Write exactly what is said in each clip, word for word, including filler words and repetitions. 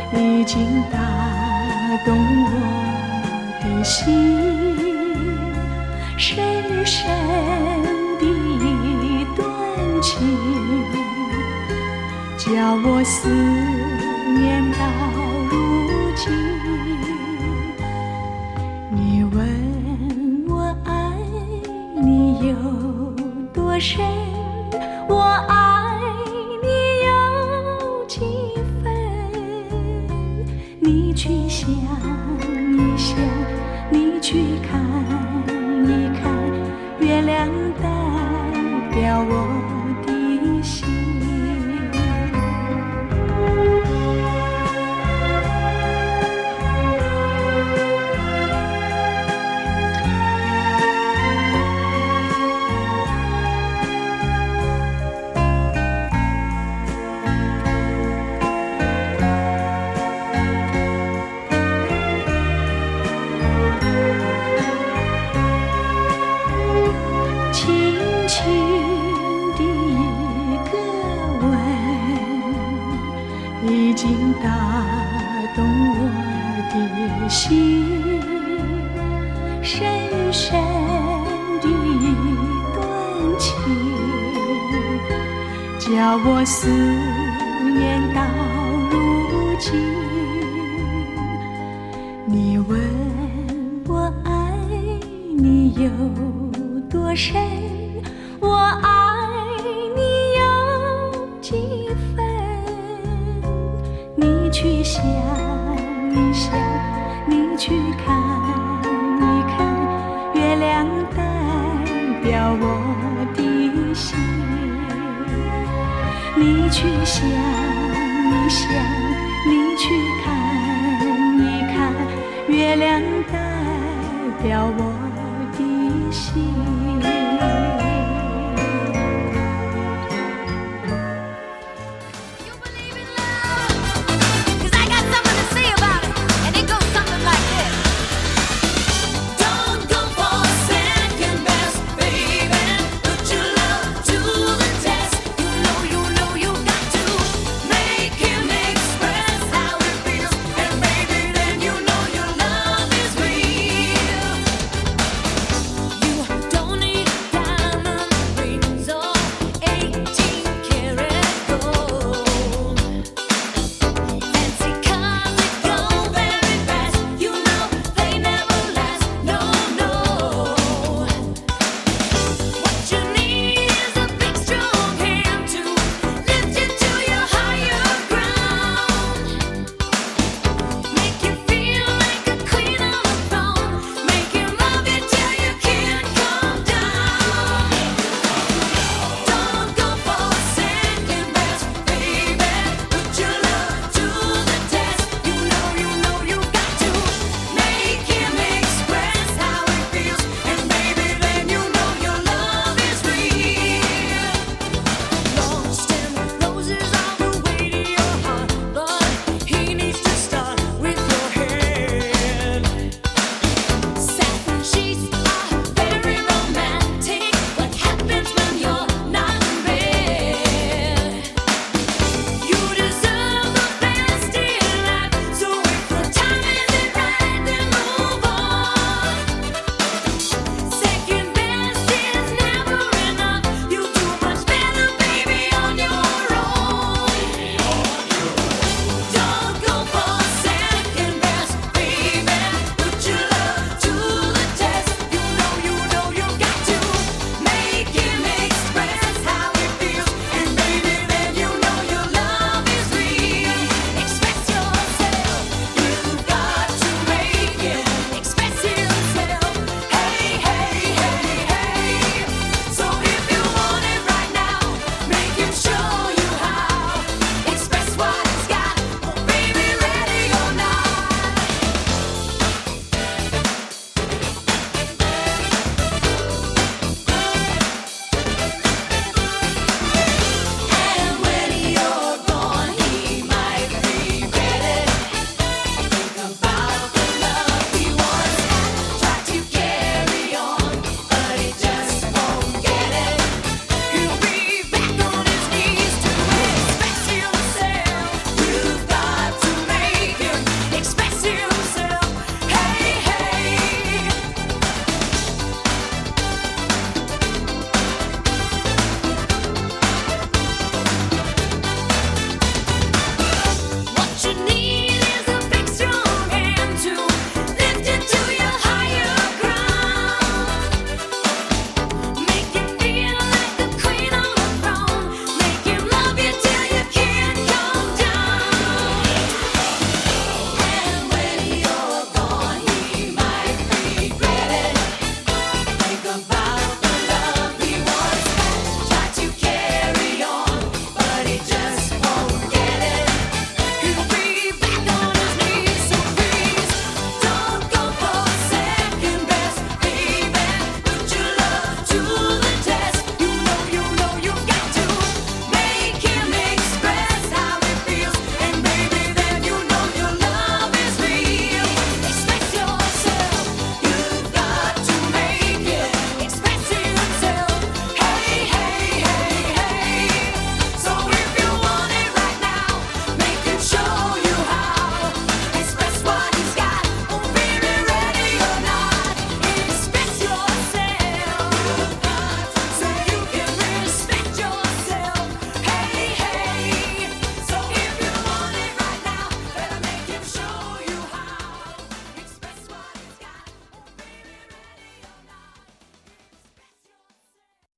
已经打动我的心，深深的一段情，叫我思念到如今。你问我爱你有多深，我爱你有几分，你去想一想，你去看一看，月亮代表我的心。已经打动我的心，深深的一段情，叫我思念到如今。你问我爱你有多深，我爱你有几分，你去想一想，你去看一看，月亮代表我的心。你去想一想，你去看一看，月亮代表我的心。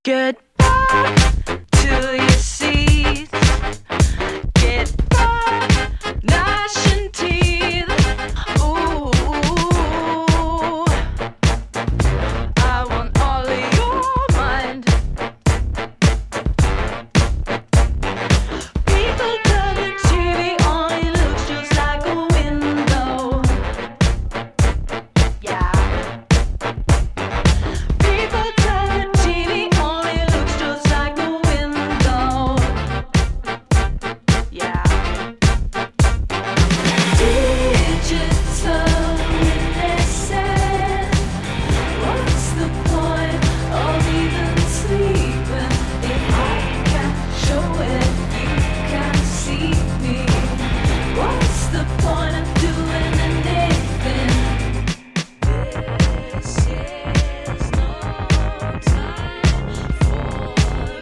Get back to your seats. Get back, gnashing teeth. Ooh, I want all of your mind. People turn the T V on, it looks just like a window. Yeah. People turn the T V on, it looks just like a window. Yeah. Digital innocent. What's the point of even sleeping if I can't show it? You can't see me. What's the point of doing anything? This is no time for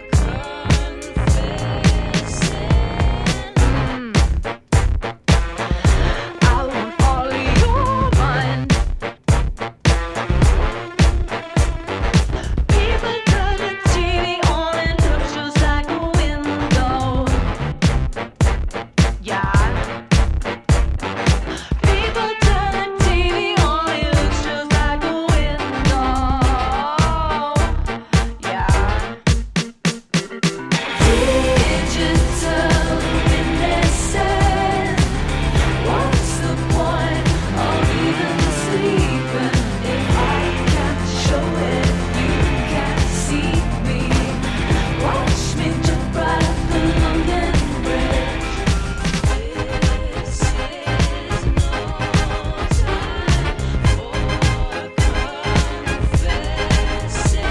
confessing. I want all of your mind. People turn the T V on, it looks just like a window. Yeah. People turn the T V on, it looks just like a window. Yeah. Digital innocent. What's the point of even sleeping if I can't show it? You can't see me. Watch me jump right up the London Bridge. This is no time for confessing.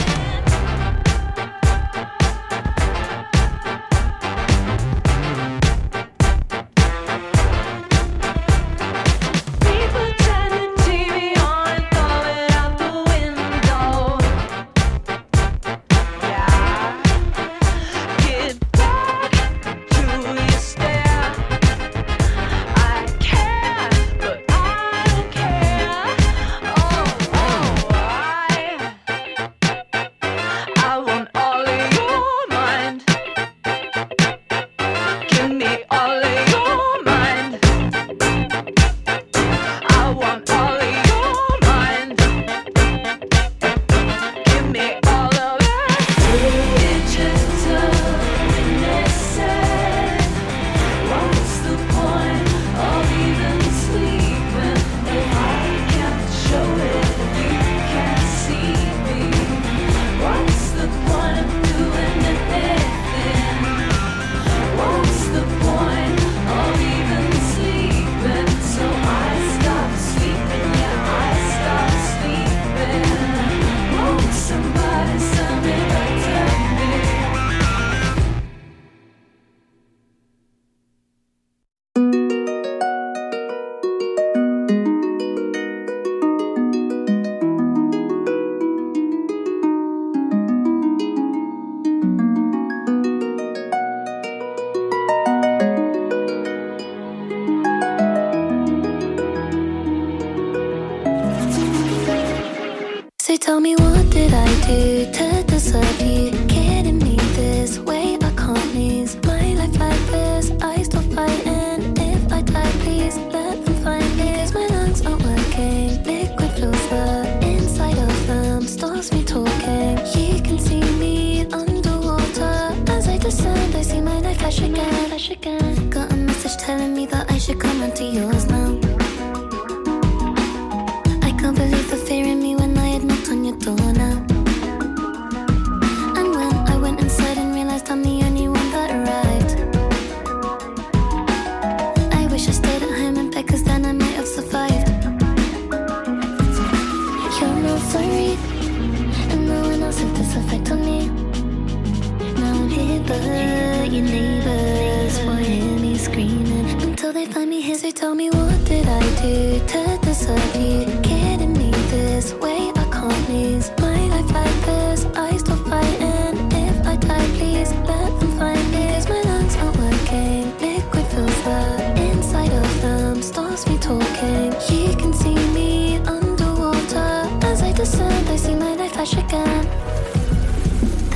People turn the T V on and throw it out the window. Yeah. Get back to your stare. I care, but I don't care. Oh, oh, I, I want all of your mind. Give me all of your mind. I want all of your mind. Give me all of it. Digital innocent. What's the point of even sleeping if I can't show it? You can't see me. What's the point of doing anything? What's the point of even sleeping? So I stop sleeping, yeah, I stop sleeping. Won't somebody send me back to me? So tell me, what did I do to deserve you? Kidding me this way, I can't lose my life like this. I stop fighting. If I die, please let them find me. 'Cause my lungs aren't working. Liquid fills the inside of them, stops me talking. You can see me underwater. As I descend, I see my life flash again, flash again. Got a message telling me that I should come onto yours now. I can't believe the fear in me when I had knocked on your door now. And when I went inside and realized I'm the only one that arrived, I wish I stayed at home in bed, 'cause then I might have survived. You're not sorry, and no one else had this effect on me. Now I'm here, but your neighbors won't hear me screaming until they find me here. So tell me, what did I do to deserve you? Kidding me this way, I can't lose my life like this. I stop fighting. If I die, please let them find me. 'Cause my lungs aren't working. Liquid fills the inside of them, stops me talking. You can see me underwater. As I descend, I see my life flash again.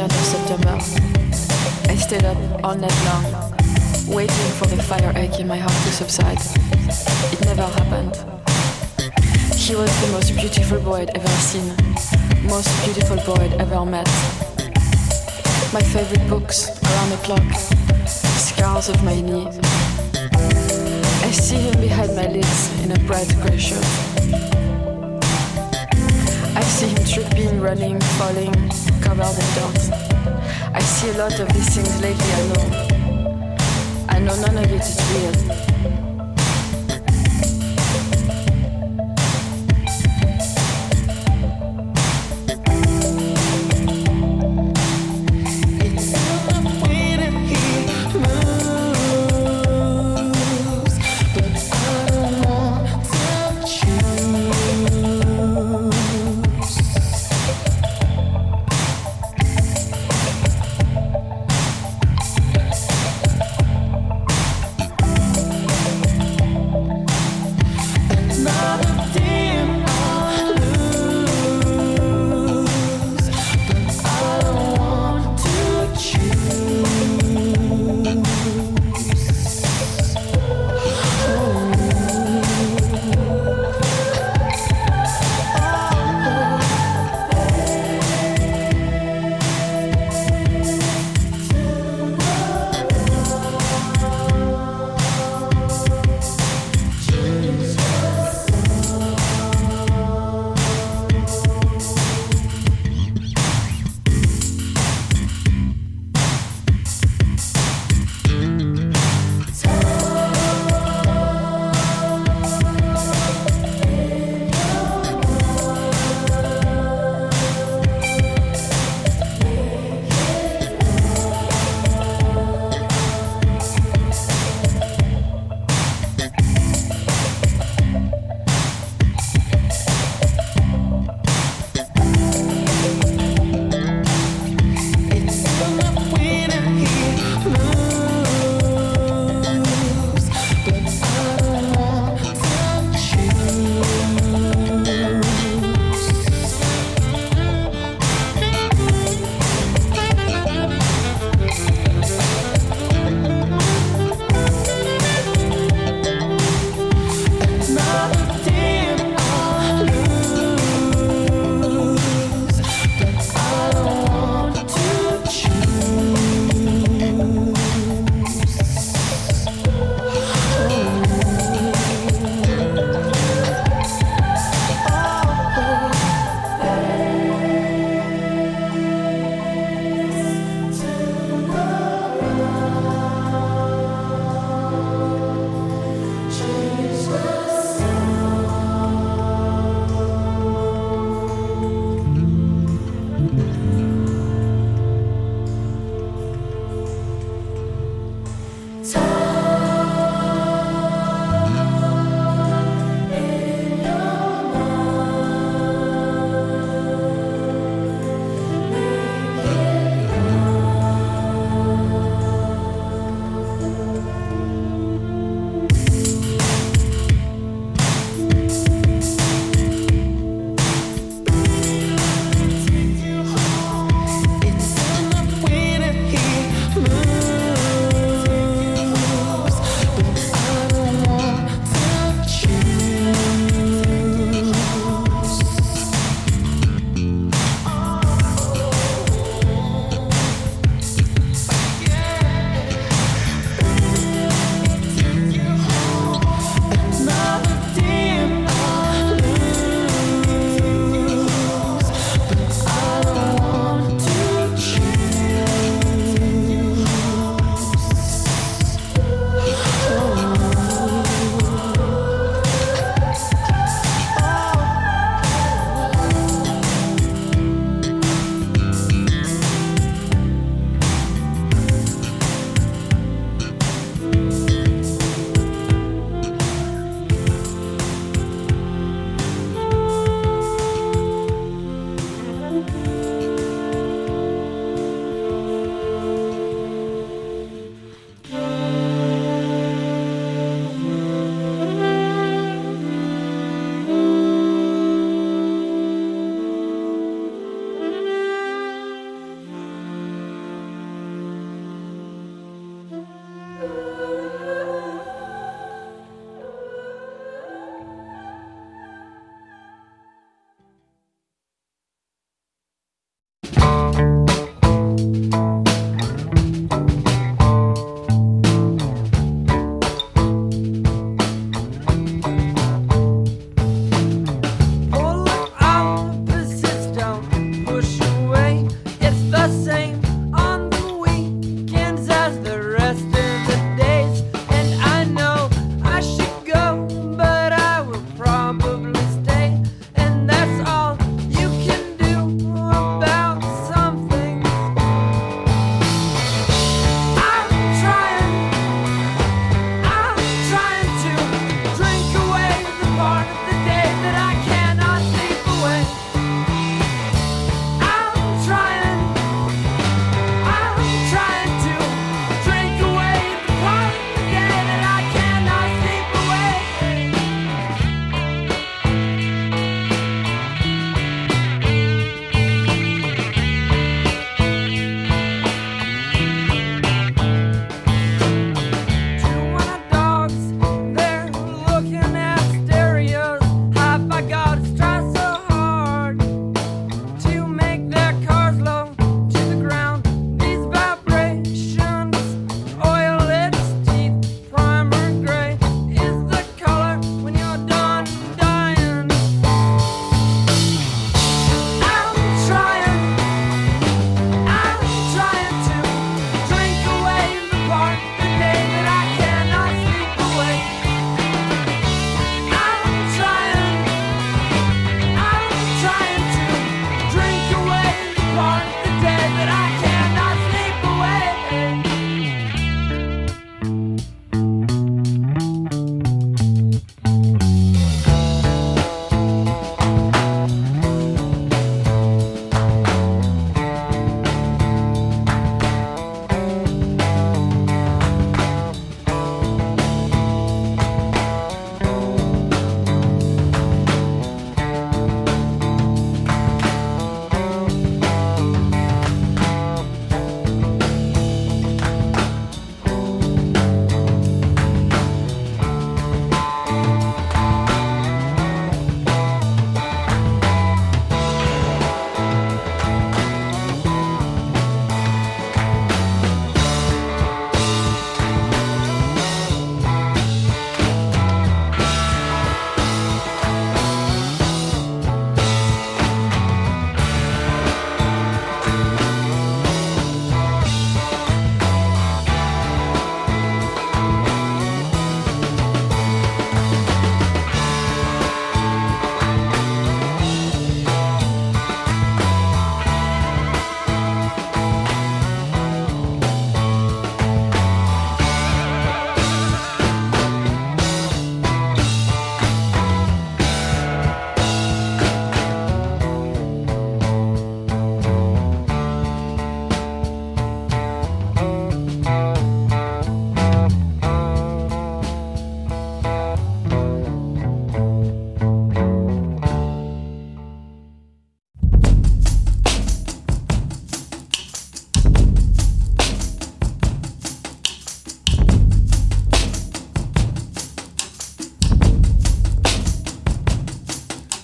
the end of September. I stayed up all night long, waiting for the fire ache in my heart to subside. It never happened. He was the most beautiful boy I'd ever seen, most beautiful boy I'd ever met. My favorite books, Around the Clock, Scars of My Knee. I see him behind my lids in a bright grey shirt. I see him tripping, running, falling, covered in dirt. I see a lot of these things lately, I know. I know none of it is real.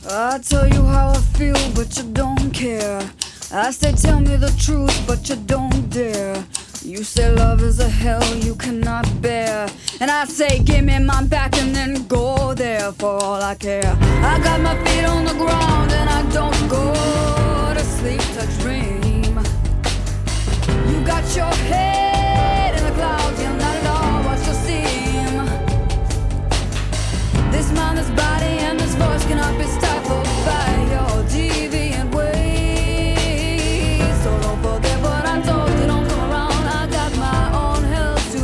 I tell you how I feel, but you don't care. I say tell me the truth, but you don't dare. You say love is a hell you cannot bear, and I say give me my back and then go there for all I care. I got my feet on the ground and I don't go to sleep to dream. You got your head in the clouds, you're not at all what you seem. This mind, this body, and this voice cannot be stifled by your deviant ways. So don't forget what I told you, don't come around. I got my own hell to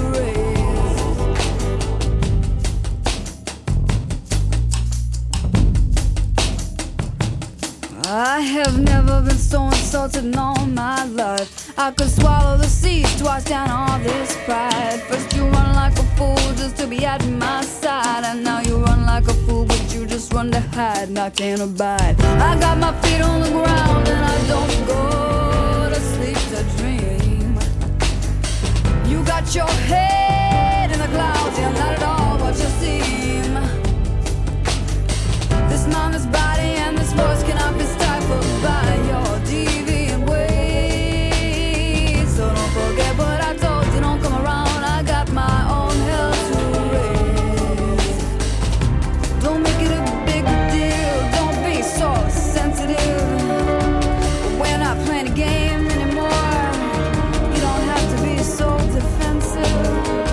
raise. I have never been so insulted in all my life. I could swallow the seas twice down all this pride. First you run like a fool just to be at my side, and now you run like a fool but you just run to hide, and I can't abide. I got my feet on the ground and I don't go to sleep to dream. You got your head in the clouds, you're not at all what you seem. This mind, this body, and this voice cannot be stifled by your deviant ways. So don't forget what I told you, don't come around. I got my own hell to raise. Don't make it a big deal, don't be so sensitive. We're not playing a game anymore. You don't have to be so defensive.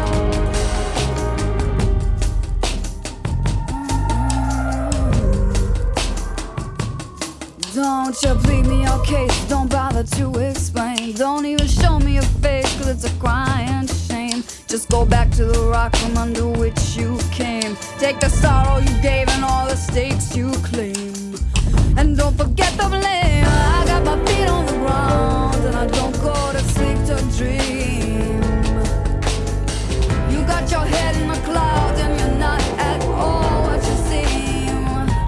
Don't you plead me your case, don't bother to explain. Don't even show me your face, cause it's a crying shame. Just go back to the rock from under which you came. Take the sorrow you gave and all the stakes you claim, and don't forget the blame. I got my feet on the ground and I don't go to sleep to dream. You got your head in the clouds and you're not at all what you seem.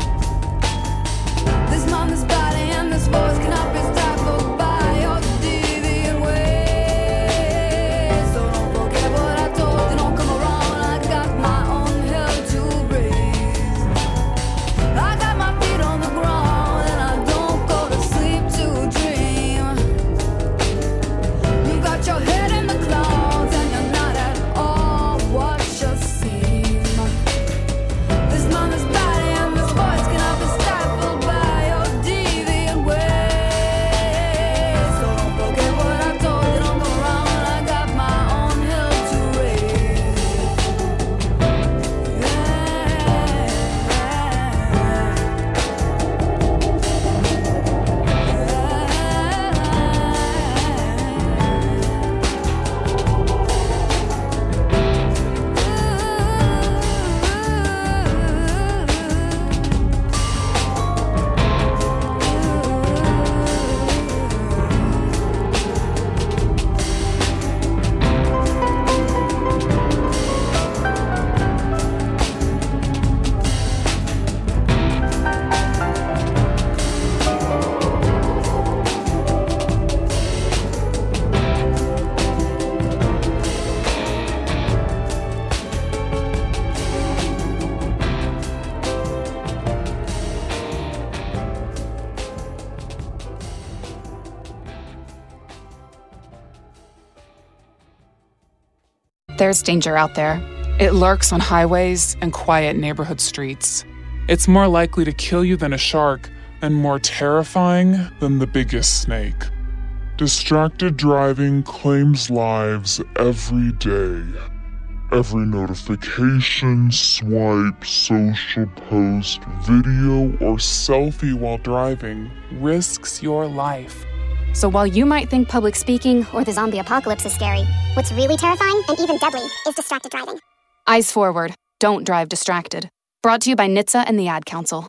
This mind, this body, and this voice cannot be stifled by your deviant ways. So don't forget what I told you, don't come around. I got my own hell to raise. I got my feet on the ground and I don't go to sleep to dream. You got your head in the clouds and you're not at all what you seem. This mind, this body, and this voice cannot be stifled by your deviant ways. So don't forget what I told you, don't come around. I got my own hell to raise. There's danger out there. It lurks on highways and quiet neighborhood streets. It's more likely to kill you than a shark, and more terrifying than the biggest snake. Distracted driving claims lives every day. Every notification, swipe, social post, video, Or selfie while driving risks your life. So while you might think public speaking or the zombie apocalypse is scary, what's really terrifying and even deadly is distracted driving. Eyes forward, don't drive distracted. Brought to you by N H T S A and the Ad Council.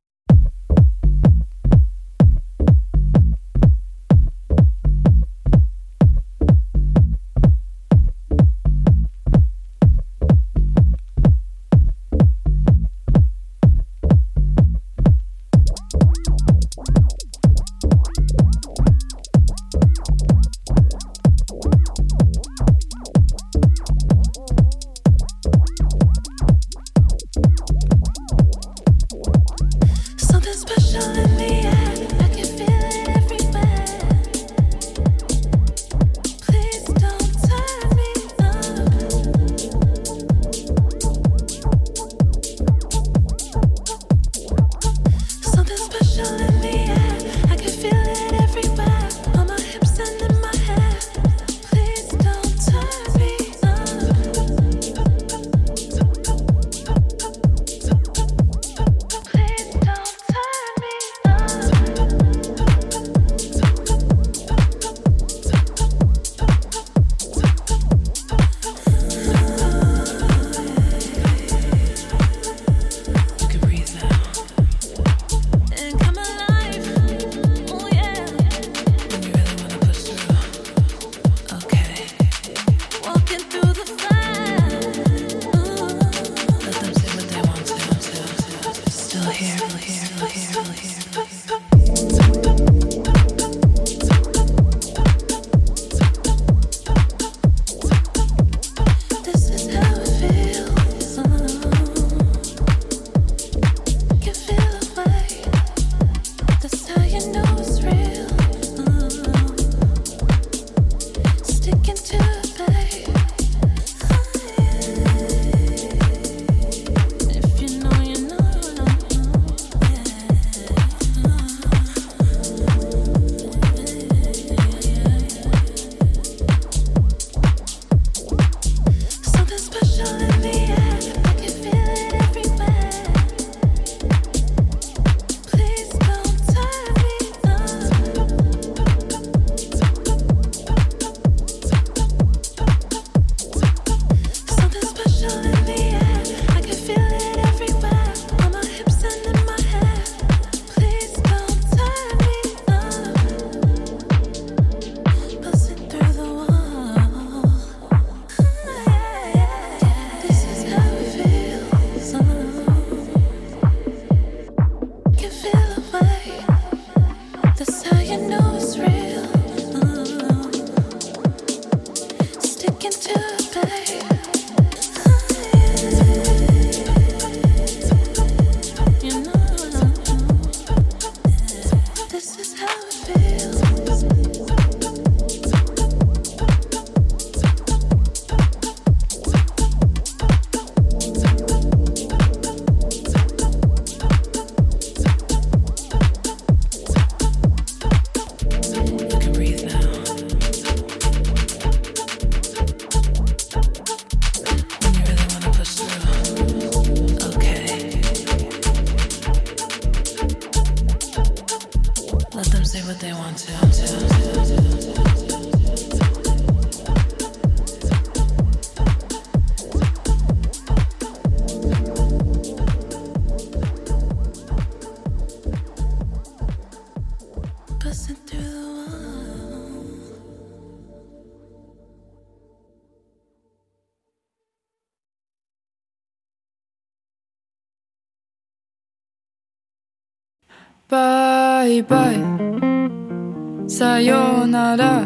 バイバイさよなら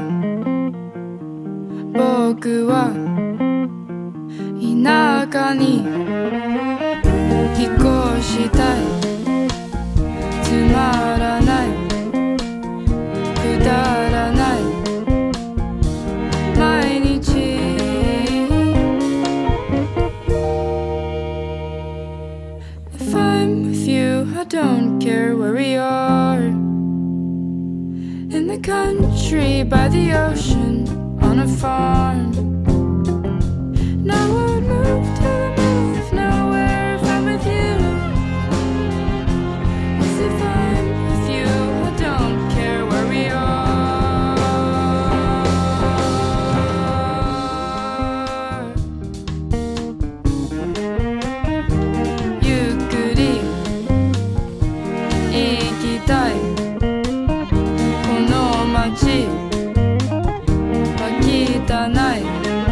僕は田舎に引っ越したいつまらないくだらない毎日If I'm with you I don't care where we are In the country by the ocean on a farm And I would move to the middle of nowhere if I'm with you 'Cause if I'm with you I don't care where we areゆっくり行きたいこの街は汚い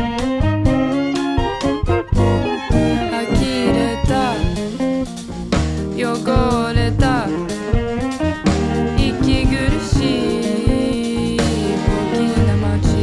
呆れた汚れた息苦しい大きな街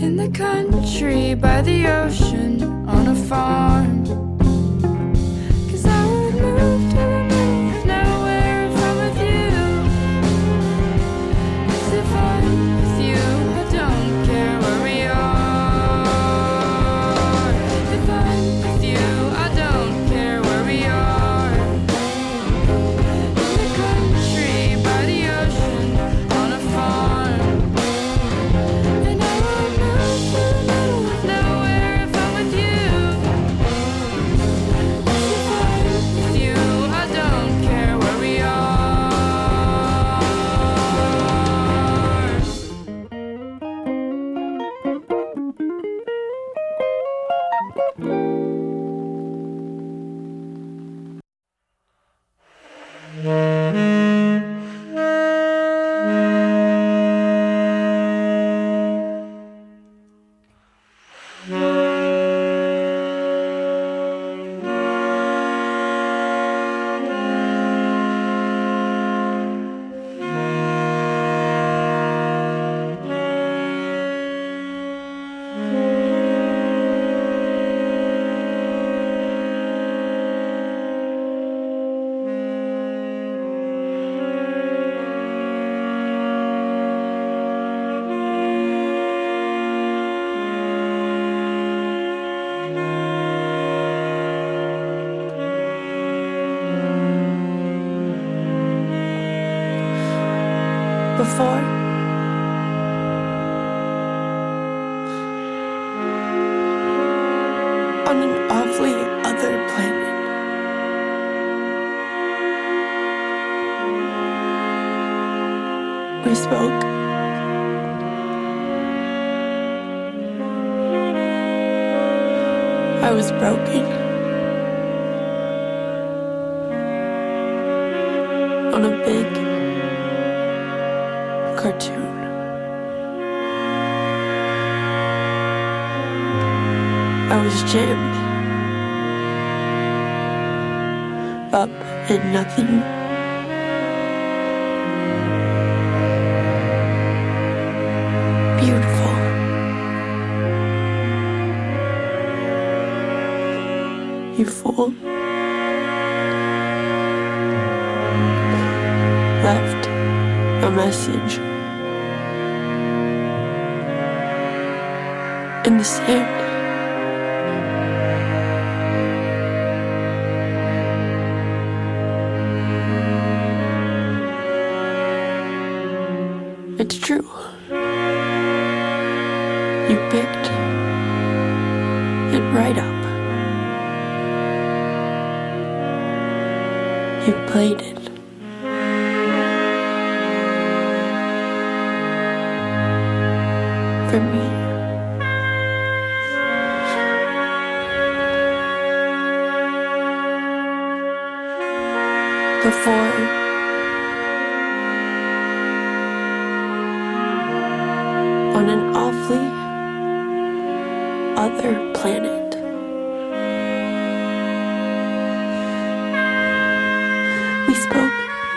in the country by the ocean on a farm. Cause I would move to the middle of nowhere if I'm with you. Cause if I'm with you, I don't care where we are. If I'm with you, I don't care where we are. In the country by the ocean on a farm. And I would move to the middle of nowhere if I'm with you. Cause if I'm with you, I don't care where we are. Before, on an awfully other planet, we spoke. I was broken on a big cartoon. I was jammed up in nothing. Beautiful. You fool. Left a message in the sand. It's true. You picked it right up. You played it. For me. Before, on an awfully other planet, we spoke.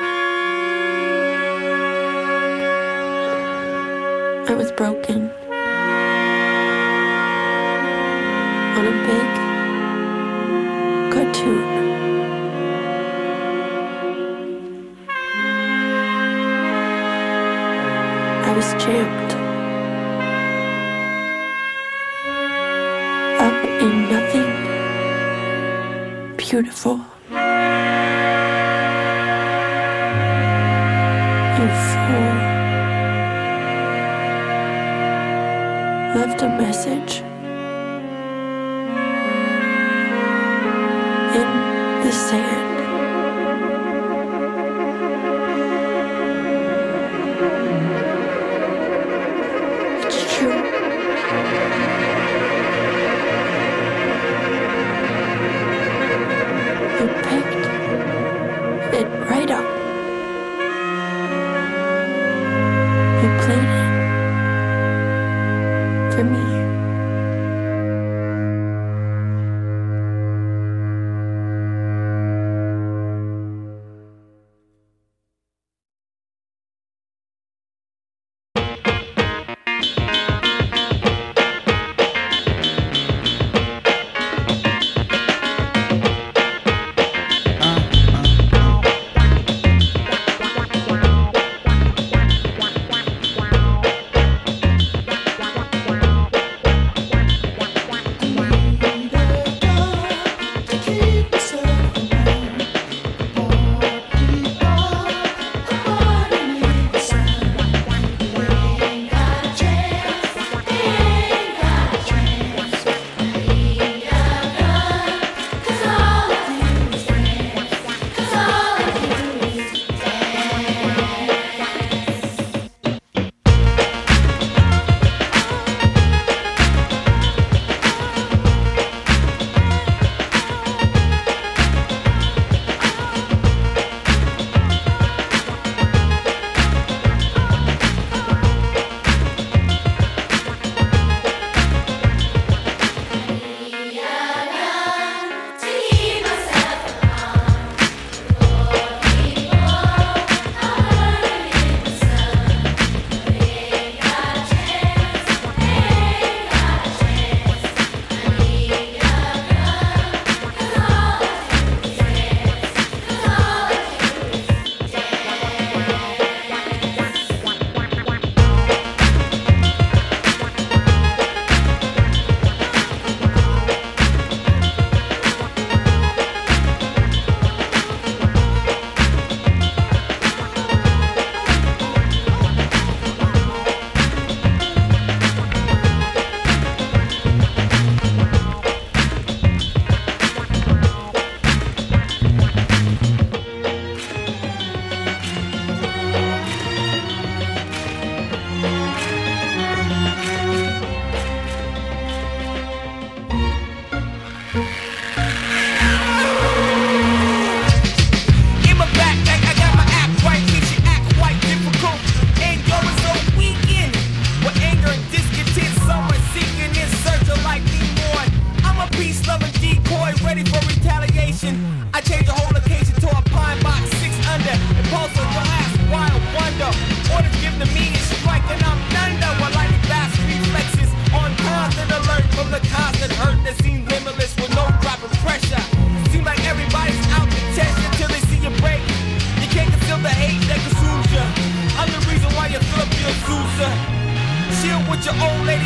I was broken on a big cartoon. I was jammed up in nothing beautiful. You fool. Left a message in the sand. It's true. You picked it right up. You played it for me.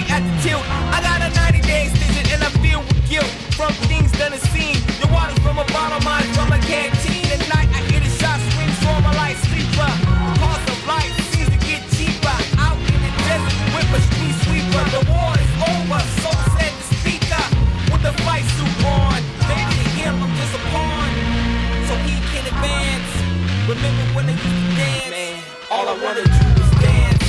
at the tilt. I got a ninety day extension and I feel with guilt from things done and seen. The water's from a bottle, mine's from a canteen. At night I hear the shots swing, so my light sleeper. The cost of life seems to get cheaper. Out in the desert with a street sweeper. The war is over, so said the speaker. With the fight suit on, maybe to him I'm just a pawn, so he can advance. Remember when I used to dance? Man, all I wanna do is dance.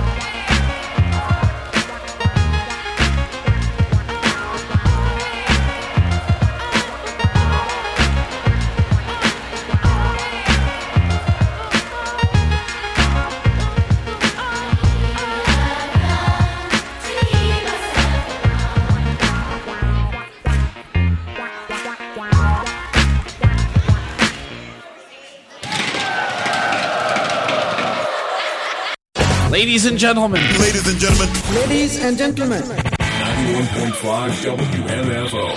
Ladies and gentlemen. Ladies and gentlemen. Ladies and gentlemen. ninety-one point five W M F O.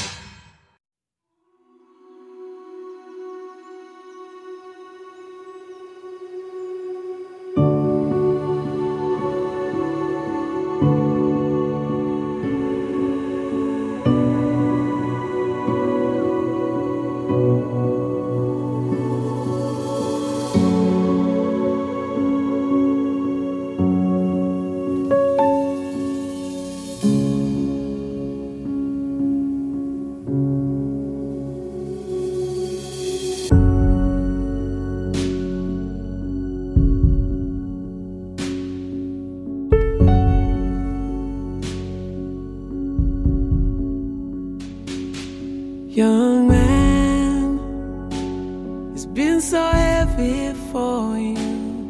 Young man, it's been so heavy for you.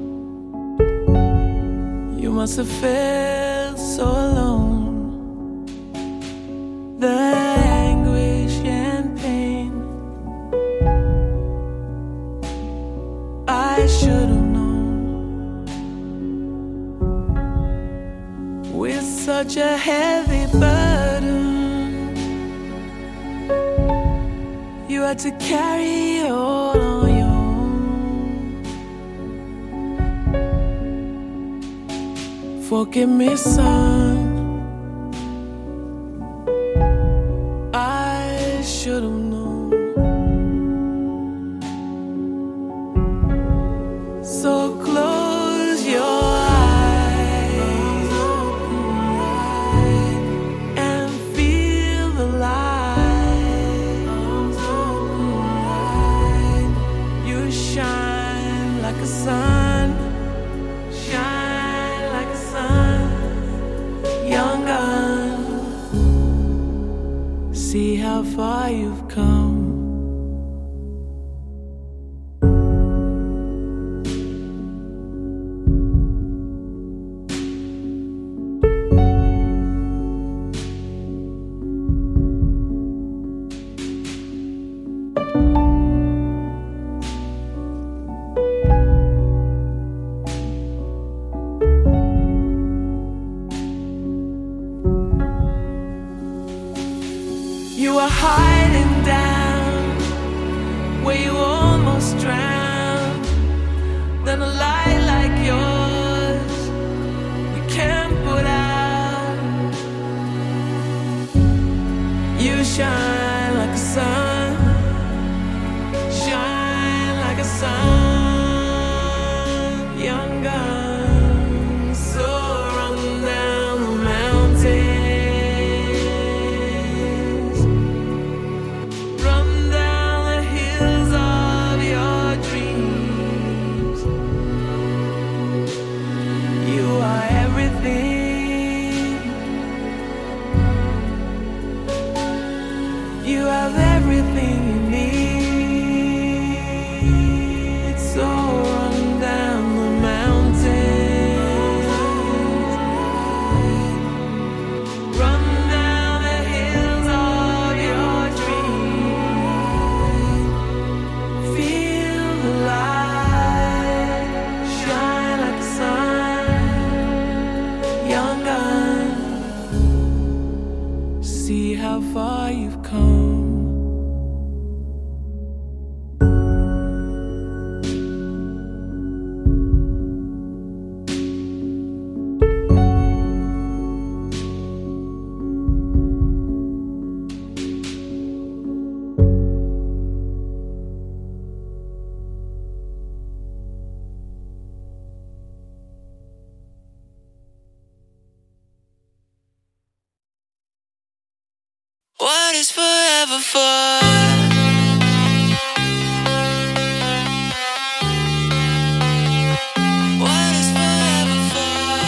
You must have felt so alone. The anguish and pain, I should have known. With such a heavy burden, you had to carry it all on your own. Forgive me, son, I should have known. So close your eyes and feel the light. Shine like a sun, shine like a sun, young gun. See how far you've come. You were hiding down where you almost drowned. Then a light like yours you can't put out. You shine like a sun, shine like a sun, young gun. So run down the mountain. You have everything you need. So run down the mountains, run down the hills of your dreams. Feel the light, shine like the sun, young gun. See how far you've come. is forever for? What is forever for?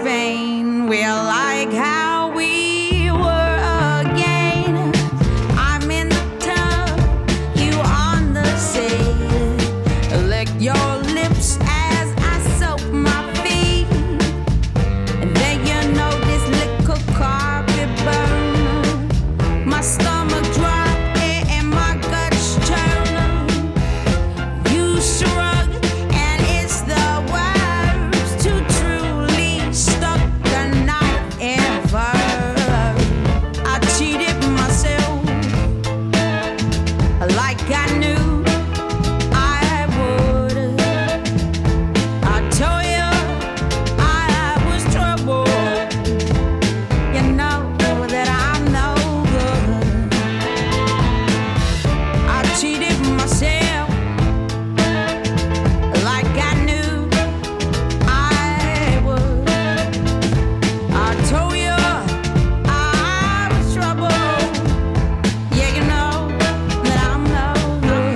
Spain. We're like how we were again. I'm in the tub, you on the sea. Lick your lips as I soak my feet. And then you know this little carpet burn. My stomach drop and my guts churn. You shrug and it's the worst to truly stuck the knife ever. I cheated myself like I knew I would. I told you I was trouble. You know that I'm no good. I cheated myself like I knew I would. I told you I was trouble. Yeah, you know that I'm no good.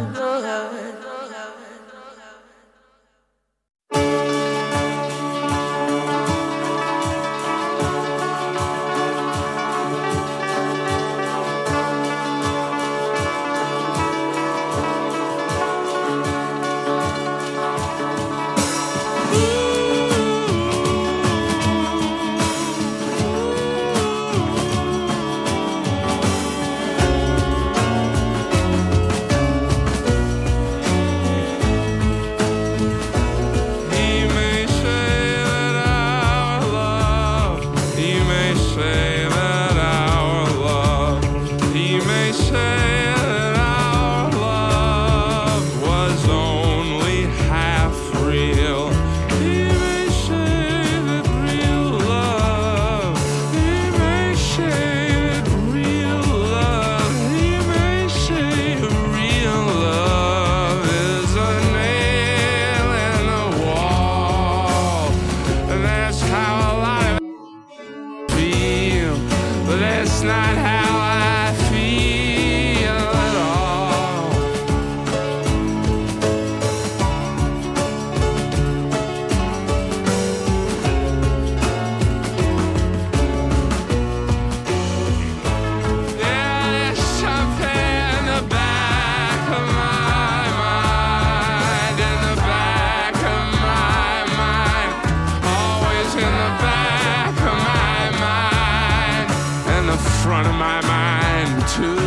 He may say that our love, he may say that our love, he may say that our love was only half real. He may say that real love, he may say that real love, he may say real love is a nail in the wall. And that's how a lot of feel, but that's not how I feel at all. Yeah, there's something in the back of my mind, in the back of my mind, always in the back of my mind, and the front of my mind too.